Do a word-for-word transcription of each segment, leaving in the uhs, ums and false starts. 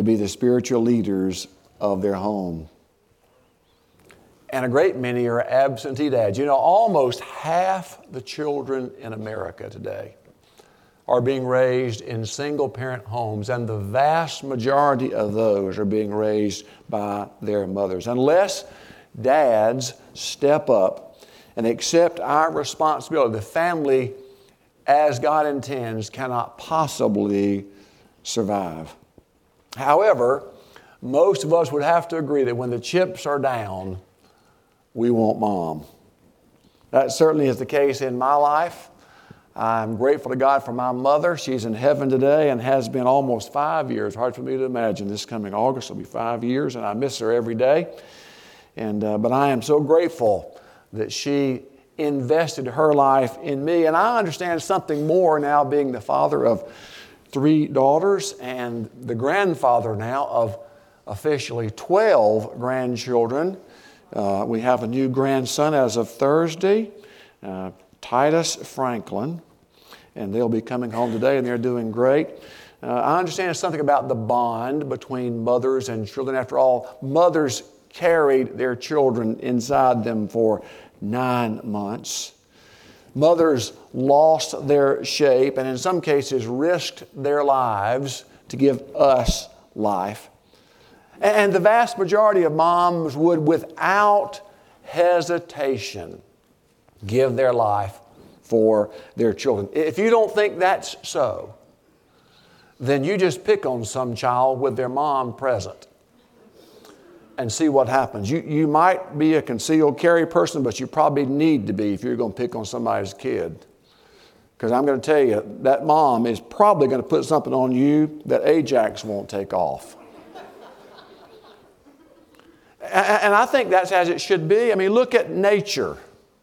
be the spiritual leaders of their home. And a great many are absentee dads. You know, almost half the children in America today are being raised in single-parent homes, and the vast majority of those are being raised by their mothers. Unless dads step up and accept our responsibility, the family, as God intends, cannot possibly survive. However, most of us would have to agree that when the chips are down, we want mom. That certainly is the case in my life. I'm grateful to God for my mother. She's in heaven today and has been almost five years. Hard for me to imagine. This coming August will be five years, and I miss her every day. And uh, but I am so grateful that she invested her life in me. And I understand something more now, being the father of three daughters and the grandfather now of officially twelve grandchildren. Uh, we have a new grandson as of Thursday, uh, Titus Franklin, and they'll be coming home today, and they're doing great. Uh, I understand something about the bond between mothers and children. After all, mothers carried their children inside them for nine months. Mothers lost their shape and in some cases risked their lives to give us life. And the vast majority of moms would, without hesitation, give their life for their children. If you don't think that's so, then you just pick on some child with their mom present and see what happens. You, you might be a concealed carry person, but you probably need to be if you're going to pick on somebody's kid. Because I'm going to tell you, that mom is probably going to put something on you that Ajax won't take off. And I think that's as it should be. I mean, look at nature.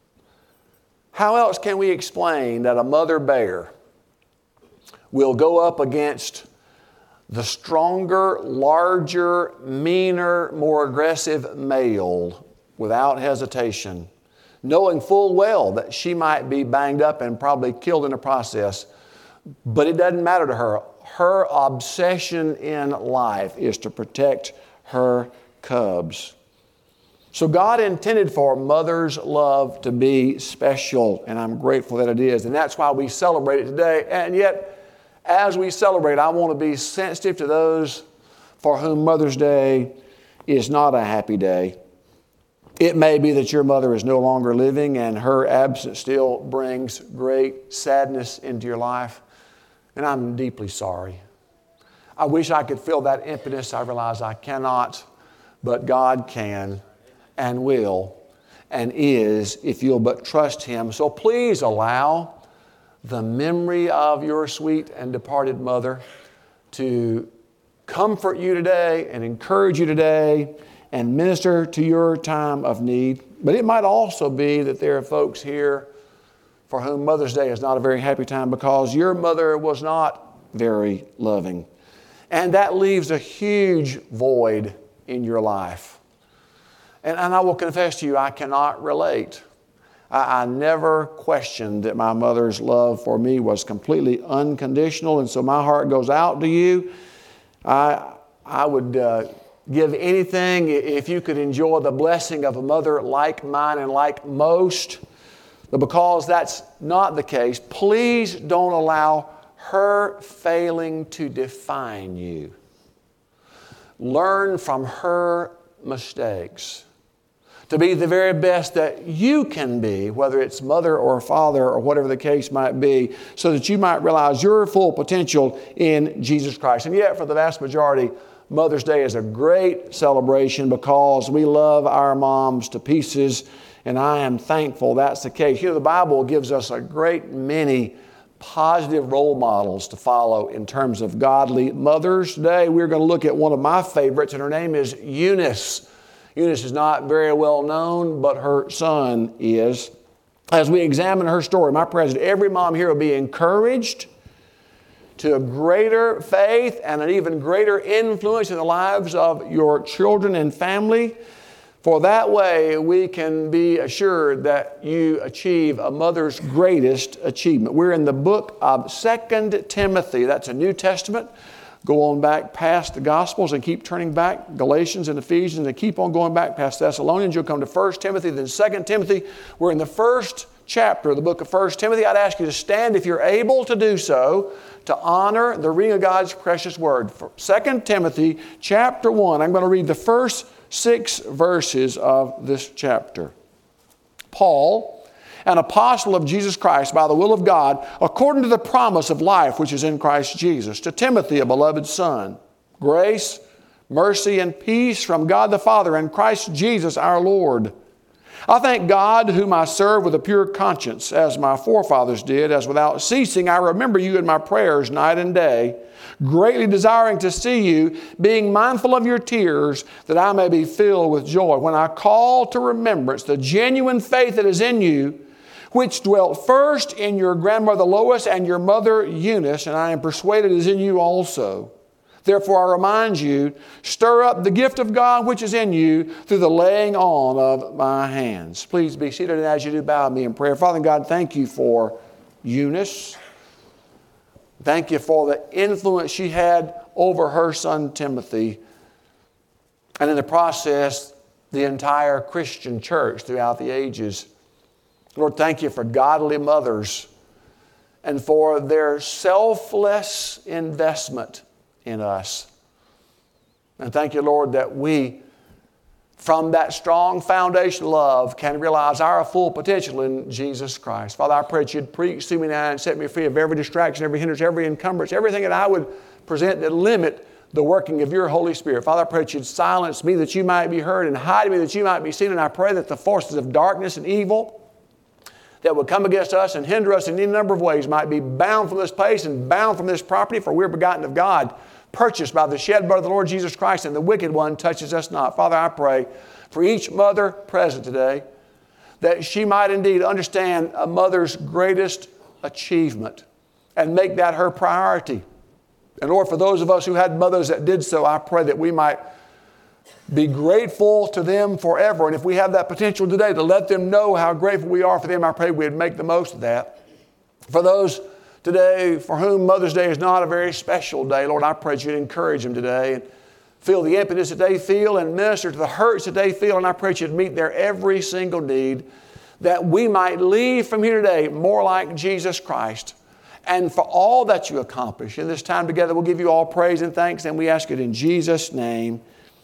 How else can we explain that a mother bear will go up against the stronger, larger, meaner, more aggressive male without hesitation, knowing full well that she might be banged up and probably killed in the process, but it doesn't matter to her. Her obsession in life is to protect her cubs. So God intended for mother's love to be special, and I'm grateful that it is. And that's why we celebrate it today. And yet, as we celebrate, I want to be sensitive to those for whom Mother's Day is not a happy day. It may be that your mother is no longer living and her absence still brings great sadness into your life. And I'm deeply sorry. I wish I could fill that emptiness. I realize I cannot. But God can and will and is if you'll but trust Him. So please allow the memory of your sweet and departed mother to comfort you today and encourage you today and minister to your time of need. But it might also be that there are folks here for whom Mother's Day is not a very happy time because your mother was not very loving. And that leaves a huge void in your life. And, and I will confess to you, I cannot relate. I, I never questioned that my mother's love for me was completely unconditional, and so my heart goes out to you. I, I would uh, give anything if you could enjoy the blessing of a mother like mine and like most. But because that's not the case, please don't allow her failing to define you. Learn from her mistakes to be the very best that you can be, whether it's mother or father or whatever the case might be, so that you might realize your full potential in Jesus Christ. And yet, for the vast majority, Mother's Day is a great celebration because we love our moms to pieces, and I am thankful that's the case. You know, the Bible gives us a great many positive role models to follow in terms of godly mothers. Today we're going to look at one of my favorites, and her name is Eunice. Eunice is not very well known, but her son is. As we examine her story, my president, every mom here will be encouraged to a greater faith and an even greater influence in the lives of your children and family. For that way, we can be assured that you achieve a mother's greatest achievement. We're in the book of Second Timothy. That's a New Testament. go on back past the Gospels and keep turning back, Galatians and Ephesians, and keep on going back past Thessalonians. You'll come to First Timothy, then Second Timothy. We're in the first chapter of the book of First Timothy. I'd ask you to stand if you're able to do so, to honor the reading of God's precious word. Second Timothy chapter one, I'm going to read the first six verses of this chapter. Paul, an apostle of Jesus Christ by the will of God, according to the promise of life which is in Christ Jesus, to Timothy, a beloved son, grace, mercy, and peace from God the Father and Christ Jesus our Lord. I thank God, whom I serve with a pure conscience, as my forefathers did, as without ceasing I remember you in my prayers night and day, greatly desiring to see you, being mindful of your tears, that I may be filled with joy, when I call to remembrance the genuine faith that is in you, which dwelt first in your grandmother Lois and your mother Eunice, and I am persuaded is in you also. Therefore I remind you, stir up the gift of God which is in you through the laying on of my hands. Please be seated, and as you do, bow me in prayer. Father God, thank you for Eunice. Thank you for the influence she had over her son Timothy, and in the process, the entire Christian church throughout the ages. Lord, thank you for godly mothers and for their selfless investment in us. And thank you, Lord, that we, from that strong foundation of love, can realize our full potential in Jesus Christ. Father, I pray that you'd preach to me now and set me free of every distraction, every hindrance, every encumbrance, everything that I would present that limit the working of your Holy Spirit. Father, I pray that you'd silence me that you might be heard, and hide me that you might be seen. And I pray that the forces of darkness and evil that would come against us and hinder us in any number of ways might be bound from this place and bound from this property, for we're begotten of God, purchased by the shed blood of the Lord Jesus Christ, and the wicked one touches us not. Father, I pray for each mother present today that she might indeed understand a mother's greatest achievement and make that her priority. And Lord, for those of us who had mothers that did so, I pray that we might be grateful to them forever. And if we have that potential today to let them know how grateful we are for them, I pray we'd make the most of that. For those today for whom Mother's Day is not a very special day, Lord, I pray that you'd encourage them today and feel the emptiness that they feel and minister to the hurts that they feel. And I pray that you'd meet their every single need, that we might leave from here today more like Jesus Christ. And for all that you accomplish in this time together, we'll give you all praise and thanks, and we ask it in Jesus' name.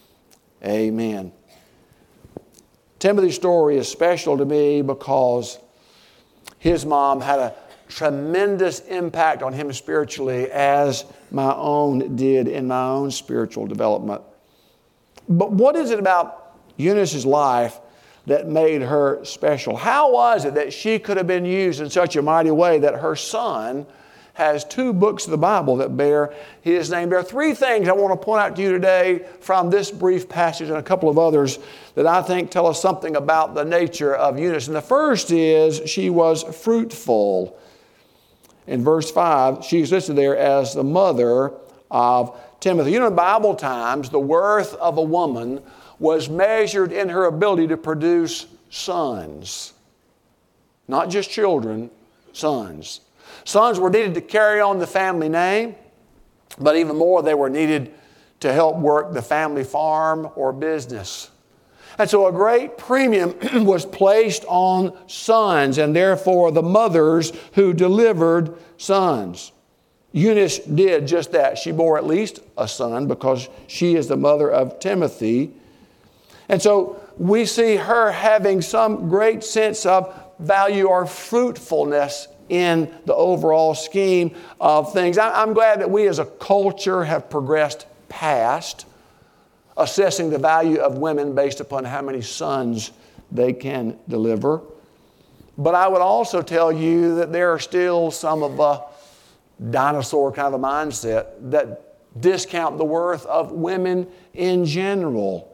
Amen. Timothy's story is special to me because his mom had a tremendous impact on him spiritually, as my own did in my own spiritual development. But what is it about Eunice's life that made her special? How was it that she could have been used in such a mighty way that her son has two books of the Bible that bear his name? There are three things I want to point out to you today from this brief passage and a couple of others that I think tell us something about the nature of Eunice. And the first is she was fruitful. In verse five, she's listed there as the mother of Timothy. You know, in Bible times, the worth of a woman was measured in her ability to produce sons. Not just children, sons. Sons were needed to carry on the family name, but even more, they were needed to help work the family farm or business. And so a great premium was placed on sons, and therefore the mothers who delivered sons. Eunice did just that. She bore at least a son because she is the mother of Timothy. And so we see her having some great sense of value or fruitfulness in the overall scheme of things. I'm glad that we as a culture have progressed past assessing the value of women based upon how many sons they can deliver. But I would also tell you that there are still some of a dinosaur kind of a mindset that discount the worth of women in general.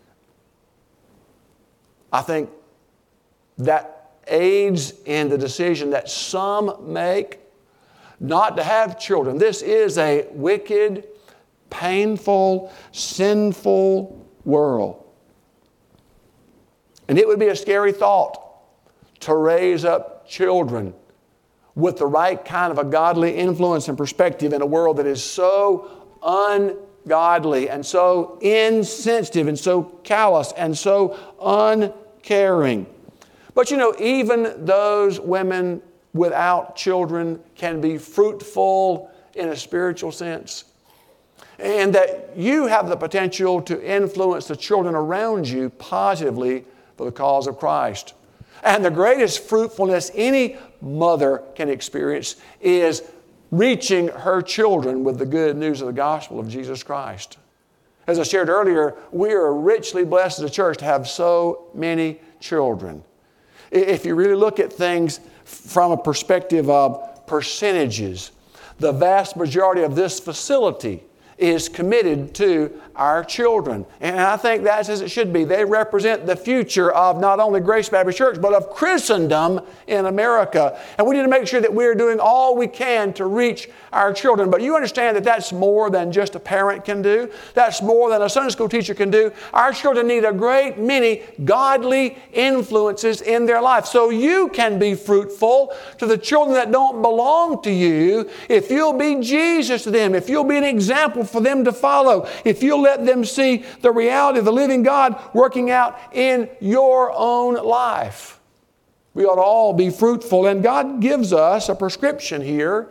I think that aids in the decision that some make not to have children. This is a wicked, painful, sinful world. And it would be a scary thought to raise up children with the right kind of a godly influence and perspective in a world that is so ungodly and so insensitive and so callous and so uncaring. But you know, even those women without children can be fruitful in a spiritual sense. And that you have the potential to influence the children around you positively for the cause of Christ. And the greatest fruitfulness any mother can experience is reaching her children with the good news of the gospel of Jesus Christ. As I shared earlier, we are richly blessed as a church to have so many children. If you really look at things from a perspective of percentages, the vast majority of this facility is committed to our children. And I think that's as it should be. They represent the future of not only Grace Baptist Church, but of Christendom in America. And we need to make sure that we're doing all we can to reach our children. But you understand that that's more than just a parent can do. That's more than a Sunday school teacher can do. Our children need a great many godly influences in their life. So you can be fruitful to the children that don't belong to you if you'll be Jesus to them, if you'll be an example for them to follow, if you'll let them see the reality of the living God working out in your own life. We ought to all be fruitful, and God gives us a prescription here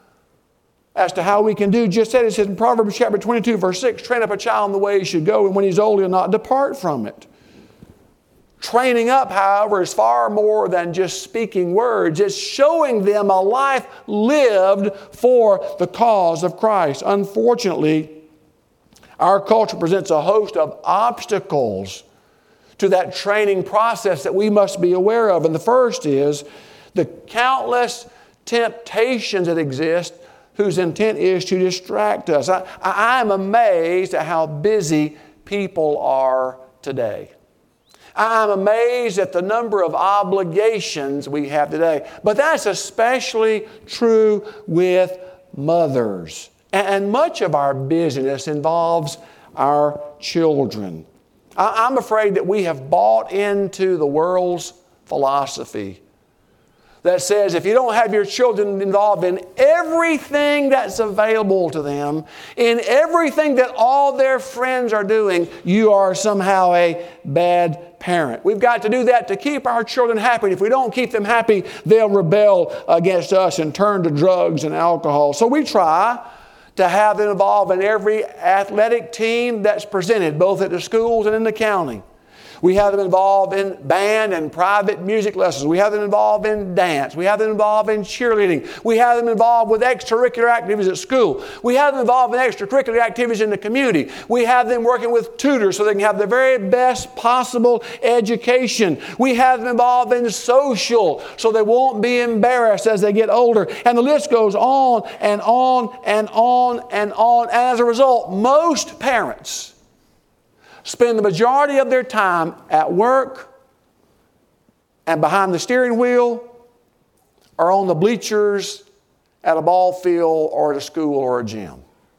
as to how we can do just that. It says in Proverbs chapter twenty-two, verse six, train up a child in the way he should go, and when he's old, he'll not depart from it. Training up, however, is far more than just speaking words. It's showing them a life lived for the cause of Christ. Unfortunately, our culture presents a host of obstacles to that training process that we must be aware of. And the first is the countless temptations that exist whose intent is to distract us. I, I am amazed at how busy people are today. I'm amazed at the number of obligations we have today. But that's especially true with mothers. And much of our business involves our children. I'm afraid that we have bought into the world's philosophy that says if you don't have your children involved in everything that's available to them, in everything that all their friends are doing, you are somehow a bad parent. We've got to do that to keep our children happy. If we don't keep them happy, they'll rebel against us and turn to drugs and alcohol. So we try to have them involved in every athletic team that's presented, both at the schools and in the county. We have them involved in band and private music lessons. We have them involved in dance. We have them involved in cheerleading. We have them involved with extracurricular activities at school. We have them involved in extracurricular activities in the community. We have them working with tutors so they can have the very best possible education. We have them involved in social so they won't be embarrassed as they get older. And the list goes on and on and on and on. And as a result, most parents spend the majority of their time at work and behind the steering wheel or on the bleachers at a ball field or at a school or a gym.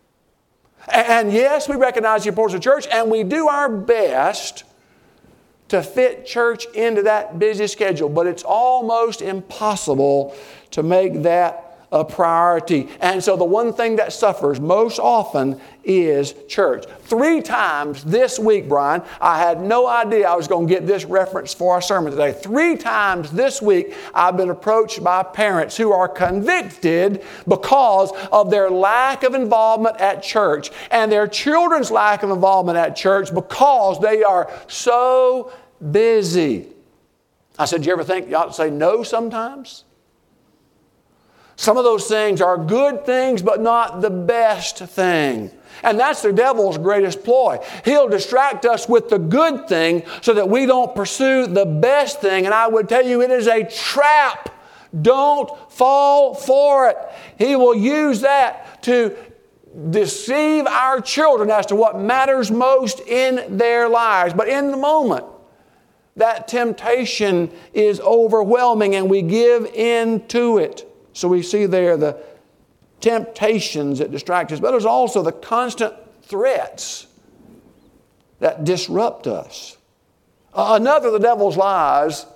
And yes, we recognize the importance of church, and we do our best to fit church into that busy schedule, but it's almost impossible to make that a priority. And so the one thing that suffers most often is church. Three times this week, Brian, I had no idea I was going to get this reference for our sermon today. Three times this week, I've been approached by parents who are convicted because of their lack of involvement at church and their children's lack of involvement at church because they are so busy. I said, do you ever think you ought to say no sometimes? Some of those things are good things, but not the best thing. And that's the devil's greatest ploy. He'll distract us with the good thing so that we don't pursue the best thing. And I would tell you, it is a trap. Don't fall for it. He will use that to deceive our children as to what matters most in their lives. But in the moment, that temptation is overwhelming and we give in to it. So we see there the temptations that distract us, but there's also the constant threats that disrupt us. Uh, another of the devil's lies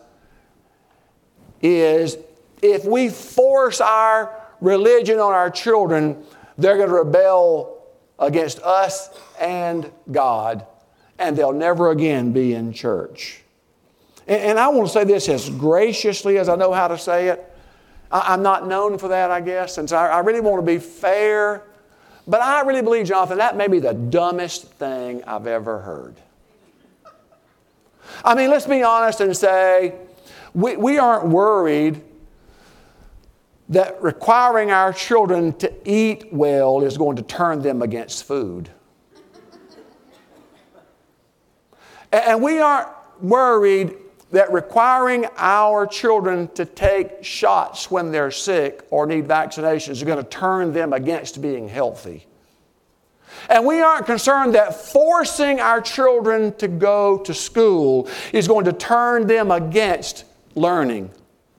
is if we force our religion on our children, they're going to rebel against us and God, and they'll never again be in church. And, and I want to say this as graciously as I know how to say it. I, I'm not known for that, I guess, and so I, I really want to be fair. But I really believe, Jonathan, that may be the dumbest thing I've ever heard. I mean, let's be honest and say we, we aren't worried that requiring our children to eat well is going to turn them against food. And we aren't worried that requiring our children to take shots when they're sick or need vaccinations is going to turn them against being healthy. And we aren't concerned that forcing our children to go to school is going to turn them against learning.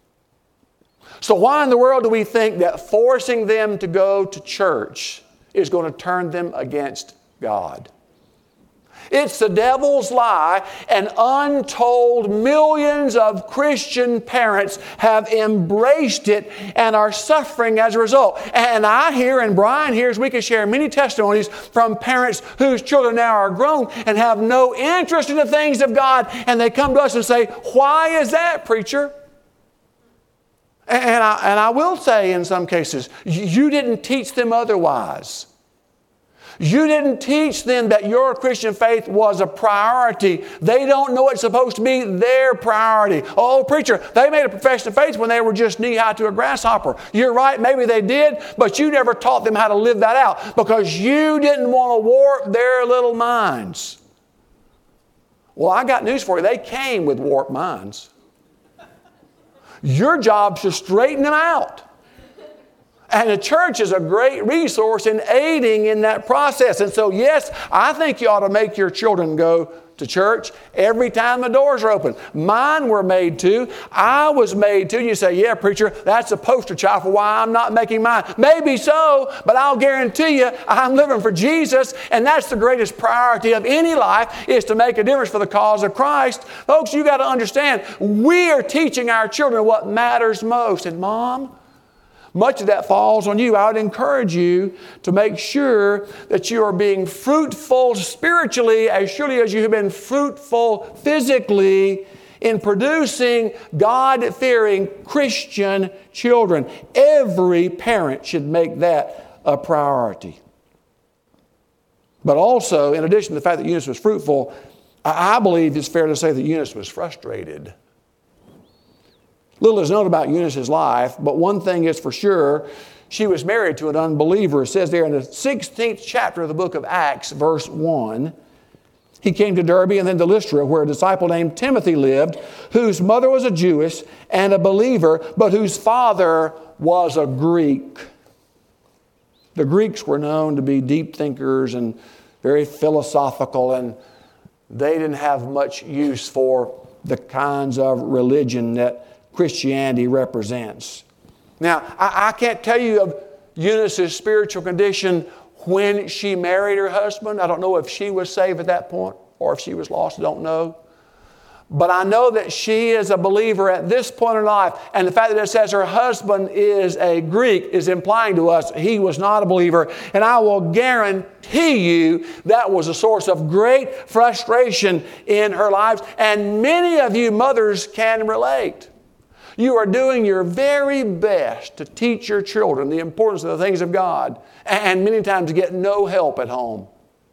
So why in the world do we think that forcing them to go to church is going to turn them against God? It's the devil's lie, and untold millions of Christian parents have embraced it and are suffering as a result. And I hear, and Brian hears, we can share many testimonies from parents whose children now are grown and have no interest in the things of God, and they come to us and say, "Why is that, preacher?" And I, and I will say in some cases, you didn't teach them otherwise. You didn't teach them that your Christian faith was a priority. They don't know it's supposed to be their priority. Oh, preacher, they made a profession of faith when they were just knee-high to a grasshopper. You're right, maybe they did, but you never taught them how to live that out because you didn't want to warp their little minds. Well, I got news for you. They came with warped minds. Your job is to straighten them out. And the church is a great resource in aiding in that process. And so, yes, I think you ought to make your children go to church every time the doors are open. Mine were made to. I was made to. You say, "Yeah, preacher, that's a poster child for why I'm not making mine." Maybe so, but I'll guarantee you I'm living for Jesus, and that's the greatest priority of any life is to make a difference for the cause of Christ. Folks, you got to understand, we are teaching our children what matters most. And Mom, much of that falls on you. I would encourage you to make sure that you are being fruitful spiritually as surely as you have been fruitful physically in producing God-fearing Christian children. Every parent should make that a priority. But also, in addition to the fact that Eunice was fruitful, I believe it's fair to say that Eunice was frustrated. Little is known about Eunice's life, but one thing is for sure, she was married to an unbeliever. It says there in the sixteenth chapter of the book of Acts, verse one, he came to Derbe and then to Lystra, where a disciple named Timothy lived, whose mother was a Jewess and a believer, but whose father was a Greek. The Greeks were known to be deep thinkers and very philosophical, and they didn't have much use for the kinds of religion that Christianity represents. Now, I, I can't tell you of Eunice's spiritual condition when she married her husband. I don't know if she was saved at that point or if she was lost. I don't know. But I know that she is a believer at this point in life. And the fact that it says her husband is a Greek is implying to us he was not a believer. And I will guarantee you that was a source of great frustration in her lives. And many of you mothers can relate. You are doing your very best to teach your children the importance of the things of God, and many times get no help at home.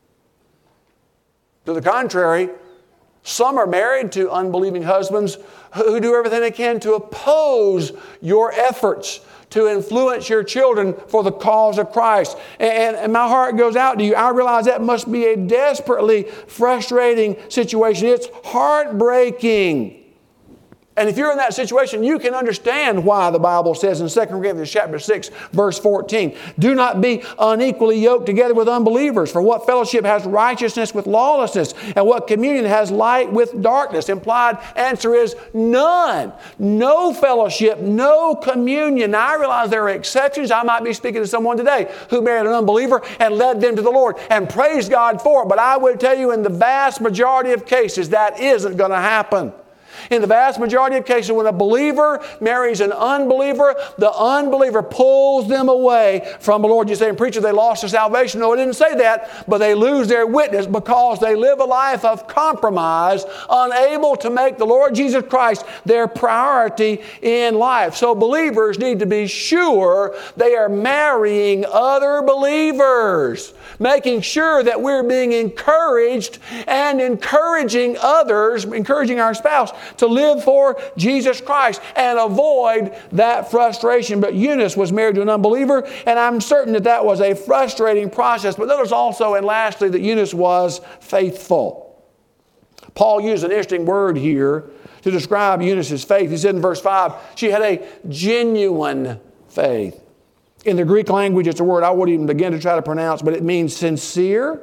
To the contrary, some are married to unbelieving husbands who do everything they can to oppose your efforts to influence your children for the cause of Christ. And, and my heart goes out to you. I realize that must be a desperately frustrating situation. It's heartbreaking. And if you're in that situation, you can understand why the Bible says in Second Corinthians chapter six, verse fourteen, "Do not be unequally yoked together with unbelievers. For what fellowship has righteousness with lawlessness? And what communion has light with darkness?" Implied answer is none. No fellowship, no communion. Now, I realize there are exceptions. I might be speaking to someone today who married an unbeliever and led them to the Lord, and praise God for it. But I would tell you in the vast majority of cases that isn't going to happen. In the vast majority of cases, when a believer marries an unbeliever, the unbeliever pulls them away from the Lord. You say, preacher, they lost their salvation. No, it didn't say that, but they lose their witness because they live a life of compromise, unable to make the Lord Jesus Christ their priority in life. So believers need to be sure they are marrying other believers, making sure that we're being encouraged and encouraging others, encouraging our spouse to live for Jesus Christ and avoid that frustration. But Eunice was married to an unbeliever, and I'm certain that that was a frustrating process. But notice also, and lastly, that Eunice was faithful. Paul used an interesting word here to describe Eunice's faith. He said in verse five, she had a genuine faith. In the Greek language, it's a word I wouldn't even begin to try to pronounce, but it means sincere,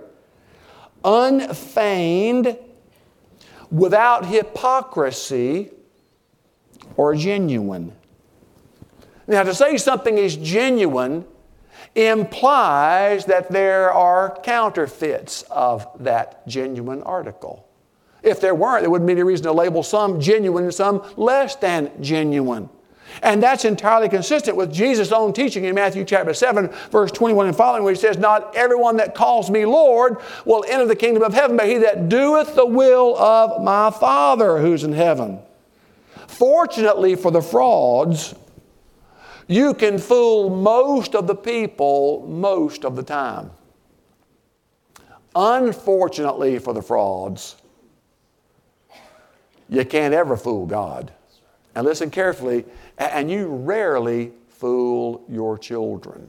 unfeigned, without hypocrisy, or genuine. Now, to say something is genuine implies that there are counterfeits of that genuine article. If there weren't, there wouldn't be any reason to label some genuine and some less than genuine. And that's entirely consistent with Jesus' own teaching in Matthew chapter seven, verse twenty-one and following, where he says, not everyone that calls me Lord will enter the kingdom of heaven, but he that doeth the will of my Father who's in heaven. Fortunately for the frauds, you can fool most of the people most of the time. Unfortunately for the frauds, you can't ever fool God. And listen carefully, and you rarely fool your children.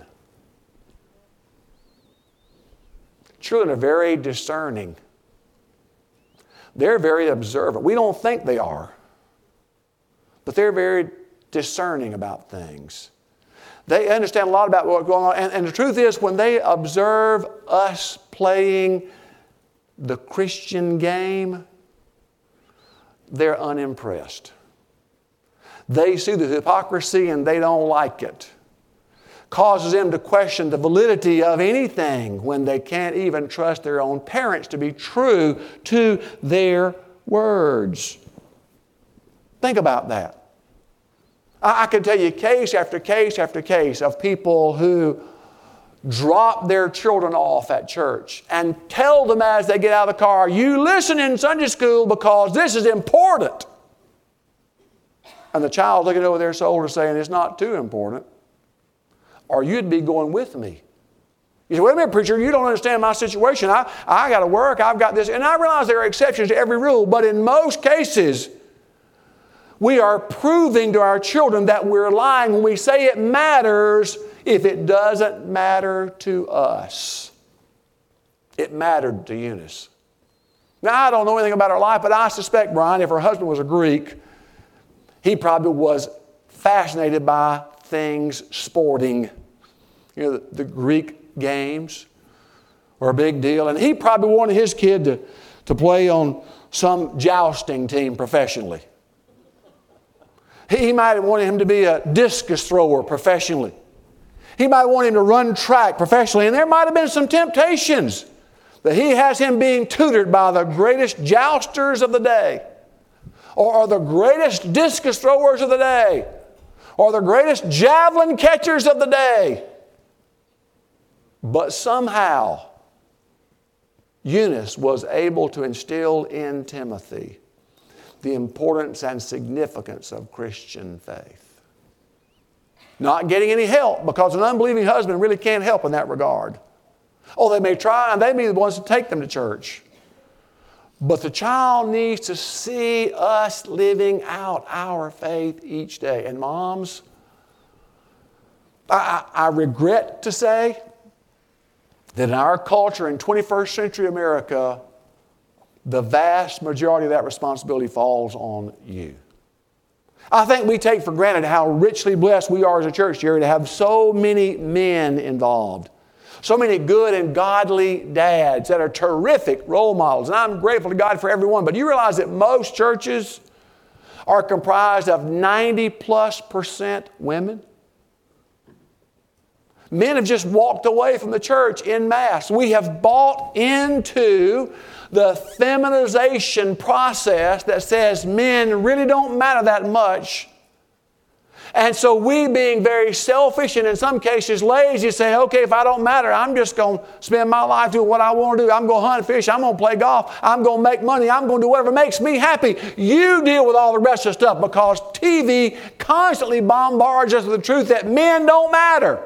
Children are very discerning. They're very observant. We don't think they are, but they're very discerning about things. They understand a lot about what's going on. And, and the truth is, when they observe us playing the Christian game, they're unimpressed. They see the hypocrisy and they don't like it. Causes them to question the validity of anything when they can't even trust their own parents to be true to their words. Think about that. I, I can tell you case after case after case of people who drop their children off at church and tell them as they get out of the car, you listen in Sunday school because this is important. And the child looking over their shoulder saying, it's not too important, or you'd be going with me. You say, wait a minute, preacher, you don't understand my situation. I, I got to work, I've got this. And I realize there are exceptions to every rule, but in most cases, we are proving to our children that we're lying when we say it matters if it doesn't matter to us. It mattered to Eunice. Now, I don't know anything about her life, but I suspect, Brian, if her husband was a Greek, he probably was fascinated by things sporting. You know, the, the Greek games were a big deal. And he probably wanted his kid to, to play on some jousting team professionally. He, he might have wanted him to be a discus thrower professionally. He might want him to run track professionally. And there might have been some temptations that he has him being tutored by the greatest jousters of the day, or the greatest discus throwers of the day, or the greatest javelin catchers of the day. But somehow, Eunice was able to instill in Timothy the importance and significance of Christian faith. Not getting any help, because an unbelieving husband really can't help in that regard. Oh, they may try, and they may be the ones to take them to church. But the child needs to see us living out our faith each day. And moms, I, I regret to say that in our culture in twenty-first century America, the vast majority of that responsibility falls on you. I think we take for granted how richly blessed we are as a church, Jerry, to have so many men involved. So many good and godly dads that are terrific role models. And I'm grateful to God for everyone. But you realize that most churches are comprised of ninety plus percent women? Men have just walked away from the church en masse. We have bought into the feminization process that says men really don't matter that much. And so we, being very selfish and in some cases lazy, say, okay, if I don't matter, I'm just going to spend my life doing what I want to do. I'm going to hunt, fish, I'm going to play golf, I'm going to make money, I'm going to do whatever makes me happy. You deal with all the rest of the stuff, because T V constantly bombards us with the truth that men don't matter.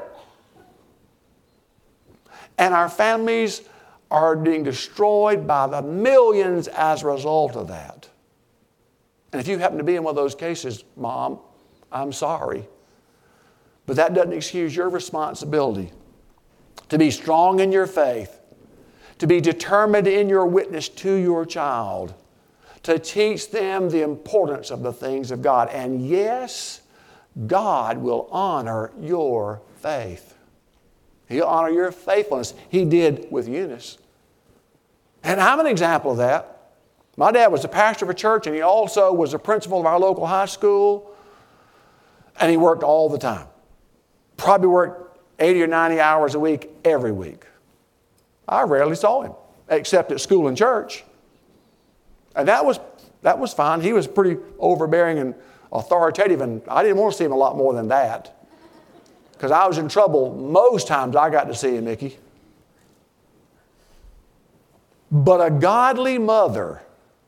And our families are being destroyed by the millions as a result of that. And if you happen to be in one of those cases, Mom, I'm sorry. But that doesn't excuse your responsibility to be strong in your faith, to be determined in your witness to your child, to teach them the importance of the things of God. And yes, God will honor your faith. He'll honor your faithfulness. He did with Eunice. And I'm an example of that. My dad was the pastor of a church, and he also was the principal of our local high school. And he worked all the time. Probably worked eighty or ninety hours a week every week. I rarely saw him, except at school and church. And that was, that was fine. He was pretty overbearing and authoritative, and I didn't want to see him a lot more than that. Because I was in trouble most times I got to see him, Mickey. But a godly mother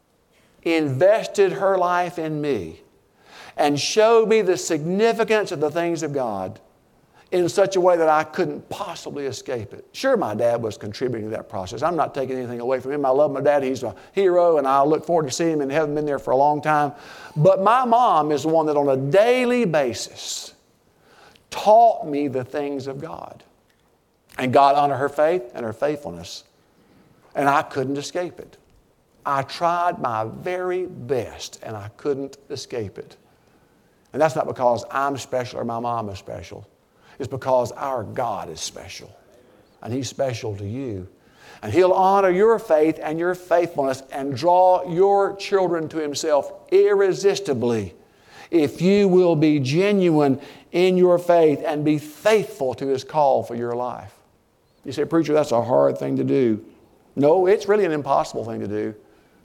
invested her life in me and showed me the significance of the things of God in such a way that I couldn't possibly escape it. Sure, my dad was contributing to that process. I'm not taking anything away from him. I love my dad. He's a hero, and I look forward to seeing him in heaven. Been there for a long time. But my mom is the one that on a daily basis taught me the things of God. And God honored her faith and her faithfulness. And I couldn't escape it. I tried my very best, and I couldn't escape it. And that's not because I'm special or my mom is special. It's because our God is special. And He's special to you. And He'll honor your faith and your faithfulness and draw your children to Himself irresistibly if you will be genuine in your faith and be faithful to His call for your life. You say, preacher, that's a hard thing to do. No, it's really an impossible thing to do.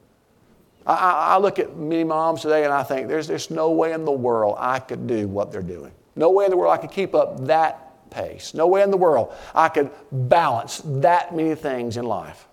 I, I look at many moms today and I think there's just no way in the world I could do what they're doing. No way in the world I could keep up that pace. No way in the world I could balance that many things in life.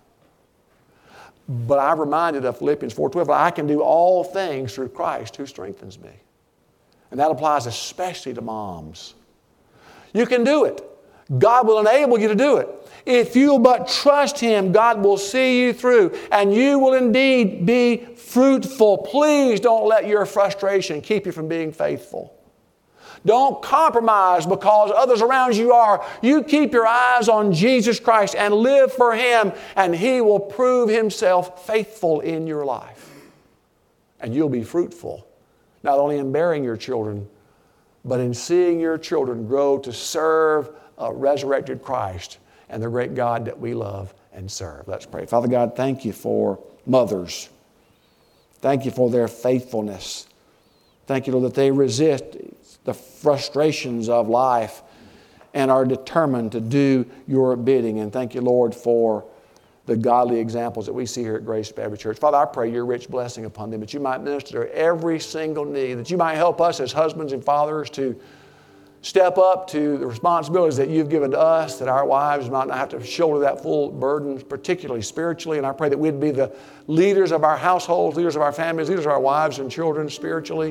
But I'm reminded of Philippians four twelve, I can do all things through Christ who strengthens me. And that applies especially to moms. You can do it. God will enable you to do it. If you'll but trust Him, God will see you through, and you will indeed be fruitful. Please don't let your frustration keep you from being faithful. Don't compromise because others around you are. You keep your eyes on Jesus Christ and live for Him, and He will prove Himself faithful in your life. And you'll be fruitful, not only in bearing your children, but in seeing your children grow to serve a resurrected Christ and the great God that we love and serve. Let's pray. Father God, thank You for mothers. Thank You for their faithfulness. Thank You, Lord, that they resist the frustrations of life and are determined to do Your bidding. And thank You, Lord, for the godly examples that we see here at Grace Baptist Church. Father, I pray Your rich blessing upon them, that You might minister to every single need, that You might help us as husbands and fathers to step up to the responsibilities that You've given to us, that our wives might not have to shoulder that full burden, particularly spiritually. And I pray that we'd be the leaders of our households, leaders of our families, leaders of our wives and children spiritually.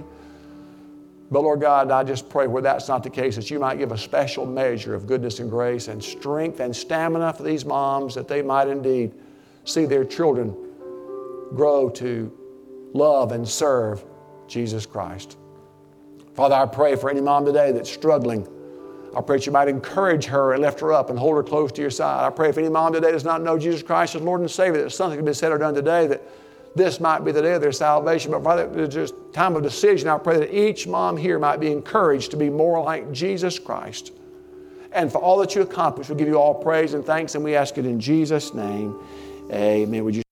But Lord God, I just pray where that's not the case, that You might give a special measure of goodness and grace and strength and stamina for these moms, that they might indeed see their children grow to love and serve Jesus Christ. Father, I pray for any mom today that's struggling. I pray that You might encourage her and lift her up and hold her close to Your side. I pray if any mom today does not know Jesus Christ as Lord and Savior, that something can be said or done today, that this might be the day of their salvation. But Father, it's just time of decision. I pray that each mom here might be encouraged to be more like Jesus Christ. And for all that You accomplish, we give You all praise and thanks, and we ask it in Jesus' name. Amen. Would you